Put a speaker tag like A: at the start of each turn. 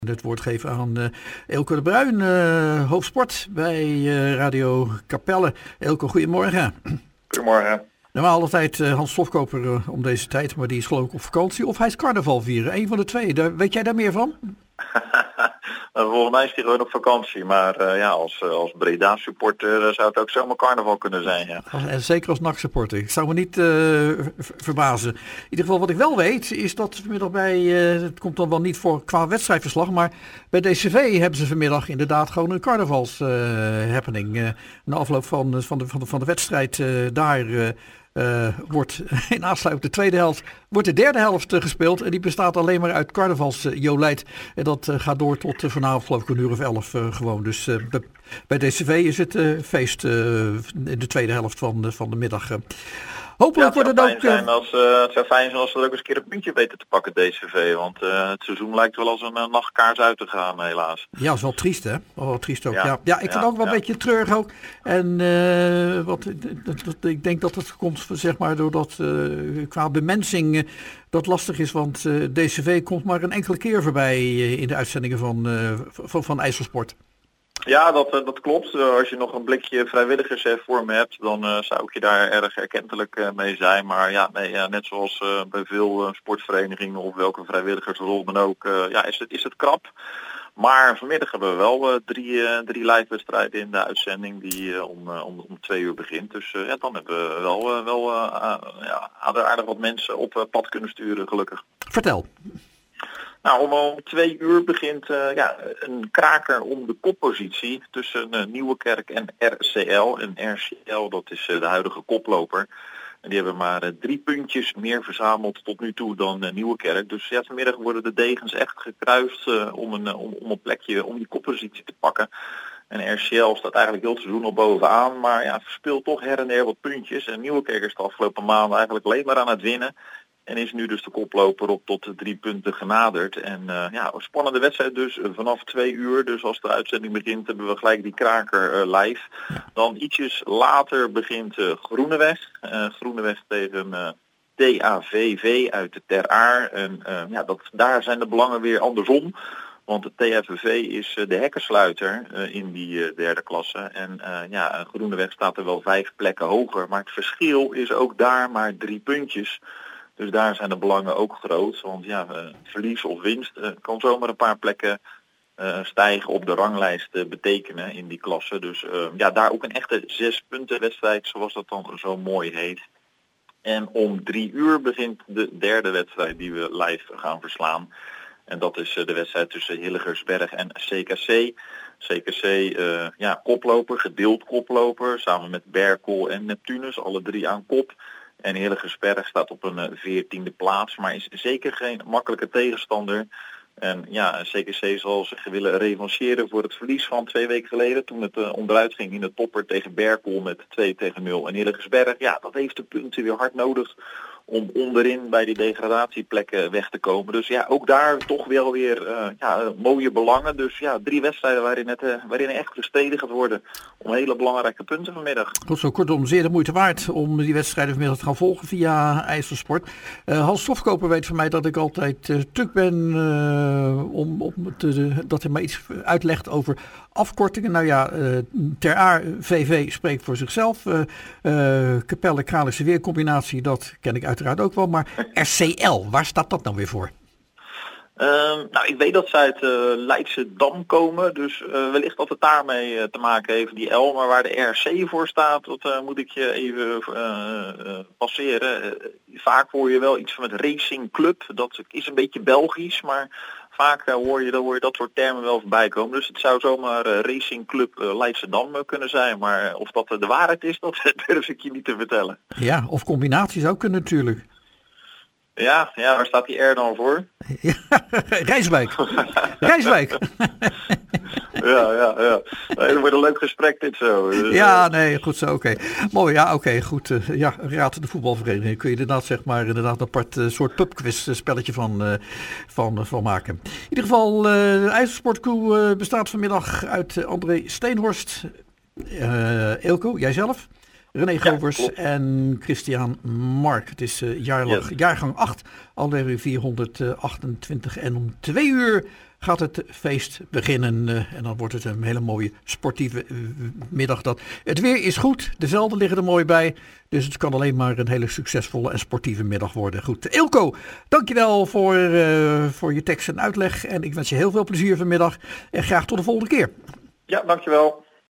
A: Het woord geven aan Eelco de Bruin, hoofdsport bij Radio Capelle. Eelco, goedemorgen.
B: Goedemorgen.
A: Normaal altijd Hans Slofkoper om deze tijd, maar die is geloof ik op vakantie. Of hij is carnaval vieren, een van de twee. Weet jij daar meer van?
B: Volgens mij is hij gewoon op vakantie, maar als Breda-supporter zou het ook zomaar carnaval kunnen zijn. Ja.
A: En zeker als NAC-supporter. Ik zou me niet verbazen. In ieder geval wat ik wel weet is dat vanmiddag het komt dan wel niet voor qua wedstrijdverslag, maar bij DCV hebben ze vanmiddag inderdaad gewoon een carnavalshappening. Na afloop van de wedstrijd daar wordt in aansluiting de tweede helft, wordt de derde helft gespeeld. En die bestaat alleen maar uit carnavalsjolijt. En dat gaat door tot vanavond geloof ik 11 gewoon. Dus bij DCV is het feest in de tweede helft van de middag. Hopelijk wordt het ook...
B: Het zou fijn zijn als ze er ook eens een keer een puntje weten te pakken, DCV. Want het seizoen lijkt wel als een nachtkaars uit te gaan, helaas.
A: Ja, dat is wel triest, hè? Wel triest ook. Ja, ik vind het ook wel een beetje treurig ook. En ik denk dat het komt, zeg maar, doordat qua bemensing dat lastig is. Want DCV komt maar een enkele keer voorbij in de uitzendingen van IJsselsport.
B: Ja, dat klopt. Als je nog een blikje vrijwilligers voor me hebt, dan zou ik je daar erg erkentelijk mee zijn. Maar net zoals bij veel sportverenigingen of welke vrijwilligersrol dan ook, is het krap. Maar vanmiddag hebben we wel drie live-wedstrijden in de uitzending die om 2 uur begint. Dus dan hebben we wel aardig wat mensen op pad kunnen sturen, gelukkig.
A: Vertel.
B: Nou, om 2 uur begint een kraker om de koppositie tussen Nieuwekerk en RCL. En RCL, dat is de huidige koploper. En die hebben maar 3 puntjes meer verzameld tot nu toe dan Nieuwekerk. Dus vanmiddag worden de degens echt gekruist om een plekje om die koppositie te pakken. En RCL staat eigenlijk heel het seizoen al bovenaan, maar verspeelt toch her en der wat puntjes. En Nieuwekerk is de afgelopen maanden eigenlijk alleen maar aan het winnen. En is nu dus de koploper op tot 3 punten genaderd. En een spannende wedstrijd dus vanaf 2 uur. Dus als de uitzending begint hebben we gelijk die kraker live. Dan ietsjes later begint Groeneweg. Groeneweg tegen TAVV uit de Ter Aar. En daar zijn de belangen weer andersom. Want de TFVV is de hekkensluiter in die derde klasse. En Groeneweg staat er wel 5 plekken hoger. Maar het verschil is ook daar maar 3 puntjes. Dus daar zijn de belangen ook groot. Want verlies of winst kan zomaar een paar plekken stijgen op de ranglijst betekenen in die klasse. Dus daar ook een echte 6 punten wedstrijd, zoals dat dan zo mooi heet. En om 3 uur begint de derde wedstrijd die we live gaan verslaan. En dat is de wedstrijd tussen Hillegersberg en CKC. CKC, koploper, gedeeld koploper, samen met Berkel en Neptunus, alle 3 aan kop. En Hillegersberg staat op een 14e plaats, maar is zeker geen makkelijke tegenstander. En CKC zal zich willen revancheren voor het verlies van 2 weken geleden, toen het onderuit ging in de topper tegen Berkel met 2-0. En Hillegersberg, dat heeft de punten weer hard nodig om onderin bij die degradatieplekken weg te komen. Dus ook daar toch wel weer mooie belangen. Dus 3 wedstrijden waarin echt gestreden gaat worden om hele belangrijke punten vanmiddag.
A: Goed zo, kortom, zeer de moeite waard om die wedstrijden vanmiddag te gaan volgen via IJsselsport. Hans Slofkoper weet van mij dat ik altijd tuk ben dat hij mij iets uitlegt over afkortingen. Ter Aar VV spreekt voor zichzelf. Capelle Kralische Weercombinatie, dat ken ik uiteraard ook wel. Maar RCL, waar staat dat nou weer voor?
B: Ik weet dat ze uit Leidse Dam komen, dus wellicht dat het daarmee te maken heeft, die L. Maar waar de RC voor staat, dat moet ik je even passeren. Vaak hoor je wel iets van het Racing Club, dat is een beetje Belgisch, maar vaak hoor je dat soort termen wel voorbij komen. Dus het zou zomaar Racing Club Leidse Dam kunnen zijn, maar of dat de waarheid is, dat durf ik je niet te vertellen. Ja,
A: of combinaties ook kunnen natuurlijk.
B: Ja, waar staat die R dan voor?
A: Rijswijk. Rijswijk.
B: Ja. Het wordt een leuk gesprek dit zo.
A: Goed zo, oké. Mooi, goed. Raad de voetbalvereniging. Kun je inderdaad een apart soort pubquiz spelletje van maken. In ieder geval, de IJsselsportcrew bestaat vanmiddag uit André Steenhorst, Eelco, jijzelf, René Govers en Christian Mark. Het is jaargang 8, aflevering 428. En om 2 uur gaat het feest beginnen. En dan wordt het een hele mooie sportieve middag. Het weer is goed, de velden liggen er mooi bij. Dus het kan alleen maar een hele succesvolle en sportieve middag worden. Goed, Eelco, dankjewel voor je tekst en uitleg. En ik wens je heel veel plezier vanmiddag. En graag tot de volgende keer.
B: Ja, dankjewel.